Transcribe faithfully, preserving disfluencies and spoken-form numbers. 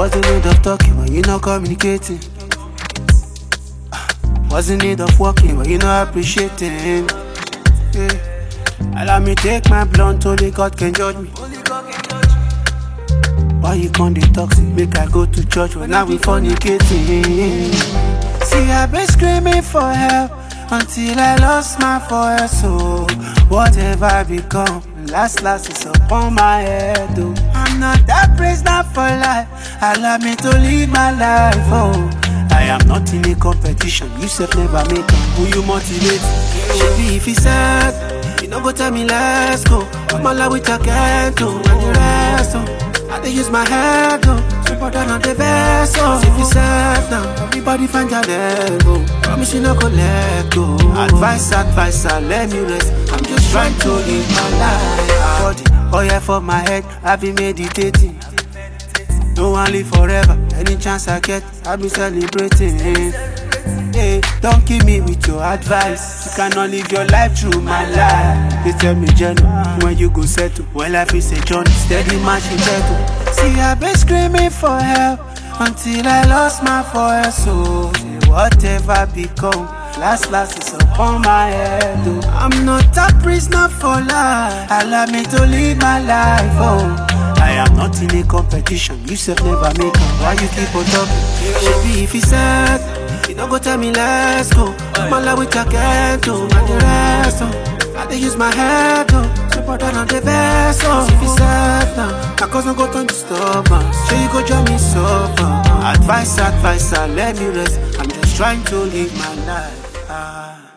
What's the need of talking when you're not communicating? What's the need of walking when you're not appreciating? Yeah. Allow me take my blunt, only God can judge me. Why you can't dey toxic? Make I go to church when I be fornicating. See, I've been screaming for help until I lost my voice. So whatever I become, last last is upon my head. Oh, I'm not that prisoner for life. Allow me to lead my life. Oh, I am not in a competition. You said never make up. Who you motivate? Maybe if he said, you don't go tell me let's go. I'm all out with a can't do and the rest. Oh, I dey use my head, oh, super down on the vessel. If you set now, everybody find your level. Promise you no go let go. Advice, advice, let me rest. I'm just trying to live my life. Body, oh yeah, for my head, I've been meditating. No one live forever. Any chance I get, I'll be celebrating. Hey, don't keep me with your advice. You cannot live your life through my life. They tell me, Jenny, when you go settle. Well, life is a journey, steady marching battle. See, I've been screaming for help until I lost my voice. So, whatever become, last, last is upon my head. Oh, I'm not a prisoner for life. Allow me to live my life. Oh, I am not in a competition. You said never make up. Why you keep on talking? Maybe if he said, you don't go tell me let's go. I'm all out with your can't do and the rest. Oh, I dey use my head. Oh, super down on the vessel. If he said now, my cousin go turn to stubborn. So you go join me suffer. Advice, advice, let me rest. I'm just trying to live my life. Ah.